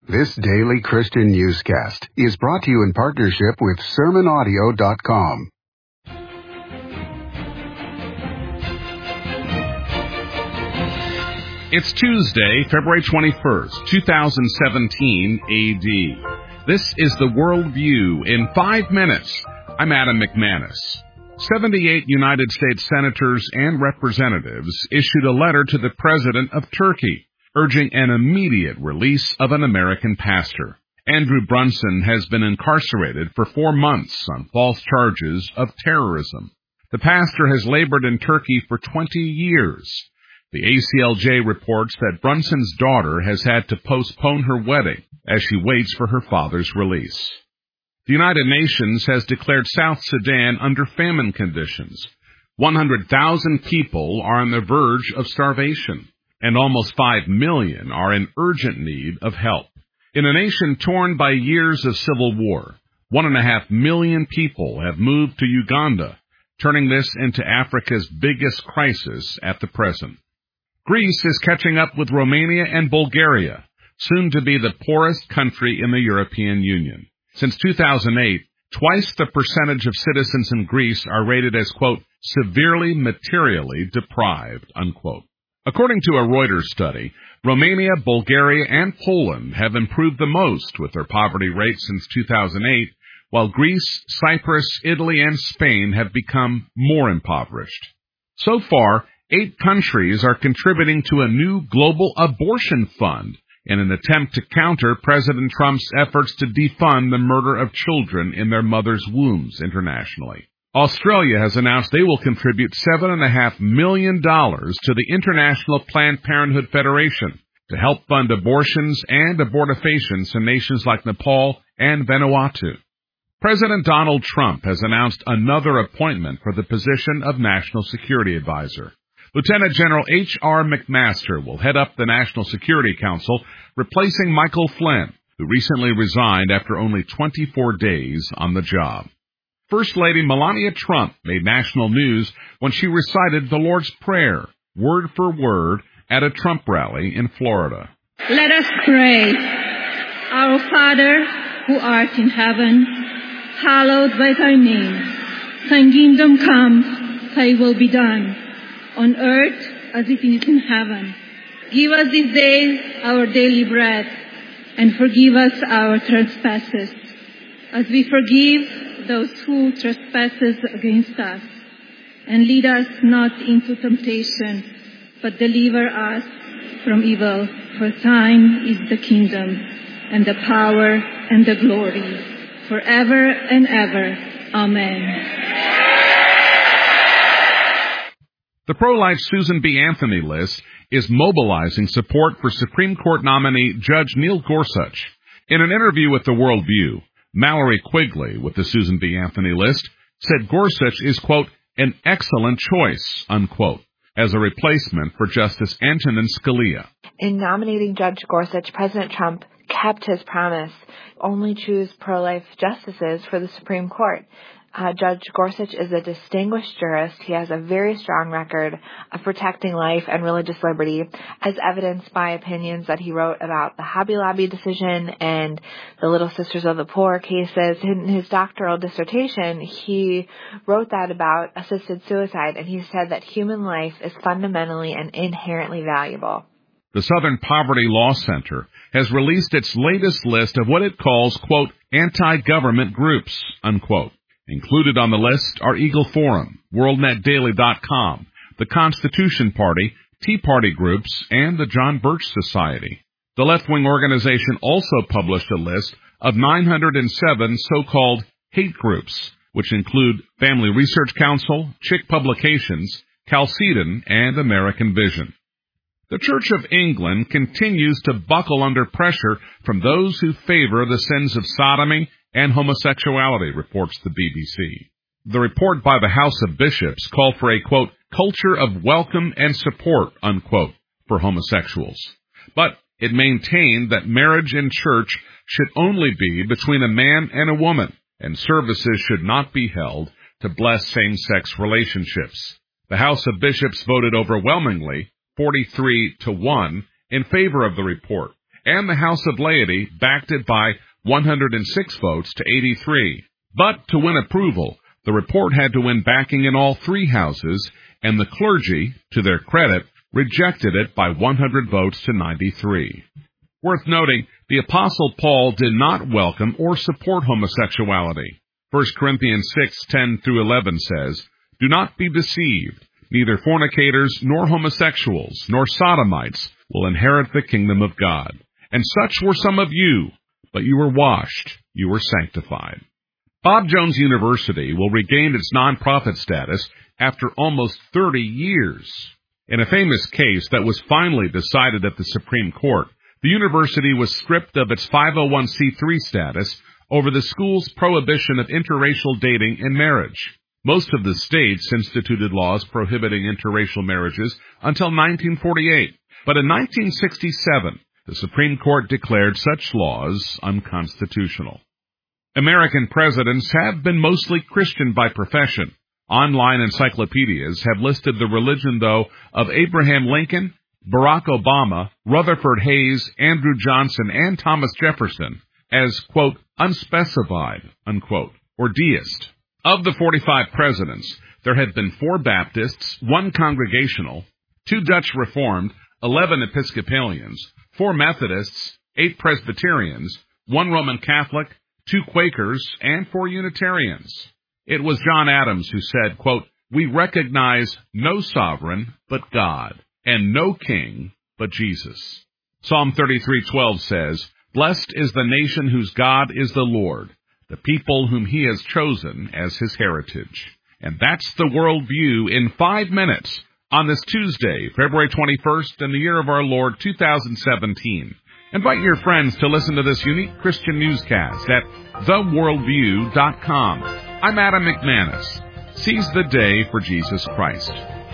This daily Christian newscast is brought to you in partnership with SermonAudio.com. It's Tuesday, February 21st, 2017 AD. This is the World View in 5 minutes. I'm Adam McManus. 78 United States senators and representatives issued a letter to the president of Turkey, urging an immediate release of an American pastor. Andrew Brunson has been incarcerated for 4 months on false charges of terrorism. The pastor has labored in Turkey for 20 years. The ACLJ reports that Brunson's daughter has had to postpone her wedding as she waits for her father's release. The United Nations has declared South Sudan under famine conditions. 100,000 people are on the verge of starvation, and almost 5 million are in urgent need of help. In a nation torn by years of civil war, 1.5 million people have moved to Uganda, turning this into Africa's biggest crisis at the present. Greece is catching up with Romania and Bulgaria, soon to be the poorest country in the European Union. Since 2008, twice the percentage of citizens in Greece are rated as, quote, severely materially deprived, unquote. According to a Reuters study, Romania, Bulgaria, and Poland have improved the most with their poverty rate since 2008, while Greece, Cyprus, Italy, and Spain have become more impoverished. So far, 8 countries are contributing to a new global abortion fund in an attempt to counter President Trump's efforts to defund the murder of children in their mothers' wombs internationally. Australia has announced they will contribute $7.5 million to the International Planned Parenthood Federation to help fund abortions and abortifacients in nations like Nepal and Vanuatu. President Donald Trump has announced another appointment for the position of National Security Advisor. Lieutenant General H.R. McMaster will head up the National Security Council, replacing Michael Flynn, who recently resigned after only 24 days on the job. First Lady Melania Trump made national news when she recited the Lord's Prayer, word for word, at a Trump rally in Florida. Let us pray. Our Father, who art in heaven, hallowed be thy name. Thy kingdom come, thy will be done, on earth as it is in heaven. Give us this day our daily bread, and forgive us our trespasses, as we forgive those who trespasses against us. And lead us not into temptation, but deliver us from evil. For thine is the kingdom, and the power, and the glory, forever and ever. Amen. The pro-life Susan B. Anthony list is mobilizing support for Supreme Court nominee Judge Neil Gorsuch. In an interview with the World View, Mallory Quigley with the Susan B. Anthony list said Gorsuch is, quote, an excellent choice, unquote, as a replacement for Justice Antonin Scalia. In nominating Judge Gorsuch, President Trump kept his promise, only choose pro-life justices for the Supreme Court. Judge Gorsuch is a distinguished jurist. He has a very strong record of protecting life and religious liberty, as evidenced by opinions that he wrote about the Hobby Lobby decision and the Little Sisters of the Poor cases. In his doctoral dissertation, he wrote that about assisted suicide, and he said that human life is fundamentally and inherently valuable. The Southern Poverty Law Center has released its latest list of what it calls, quote, anti-government groups, unquote. Included on the list are Eagle Forum, WorldNetDaily.com, the Constitution Party, Tea Party groups, and the John Birch Society. The left-wing organization also published a list of 907 so-called hate groups, which include Family Research Council, Chick Publications, Chalcedon, and American Vision. The Church of England continues to buckle under pressure from those who favor the sins of sodomy and homosexuality, reports the BBC. The report by the House of Bishops called for a, quote, culture of welcome and support, unquote, for homosexuals. But it maintained that marriage in church should only be between a man and a woman, and services should not be held to bless same-sex relationships. The House of Bishops voted overwhelmingly, 43-1, in favor of the report, and the House of Laity backed it by 106 votes to 83. But to win approval, the report had to win backing in all three houses, and the clergy, to their credit, rejected it by 100 votes to 93. Worth noting, the Apostle Paul did not welcome or support homosexuality. 1 Corinthians 6:10-11 says, "Do not be deceived. Neither fornicators, nor homosexuals, nor sodomites will inherit the kingdom of God. And such were some of you, but you were washed, you were sanctified." Bob Jones University will regain its nonprofit status after almost 30 years. In a famous case that was finally decided at the Supreme Court, the university was stripped of its 501c3 status over the school's prohibition of interracial dating and marriage. Most of the states instituted laws prohibiting interracial marriages until 1948, but in 1967, the Supreme Court declared such laws unconstitutional. American presidents have been mostly Christian by profession. Online encyclopedias have listed the religion, though, of Abraham Lincoln, Barack Obama, Rutherford Hayes, Andrew Johnson, and Thomas Jefferson as, quote, unspecified, unquote, or deist. Of the 45 presidents, there have been 4 Baptists, 1 Congregational, 2 Dutch Reformed, 11 Episcopalians, 4 Methodists, 8 Presbyterians, 1 Roman Catholic, 2 Quakers, and 4 Unitarians. It was John Adams who said, quote, "We recognize no sovereign but God, and no king but Jesus." Psalm 33:12 says, "Blessed is the nation whose God is the Lord, the people whom he has chosen as his heritage." And that's the worldview in 5 minutes on this Tuesday, February 21st, in the year of our Lord 2017. Invite your friends to listen to this unique Christian newscast at theworldview.com. I'm Adam McManus. Seize the day for Jesus Christ.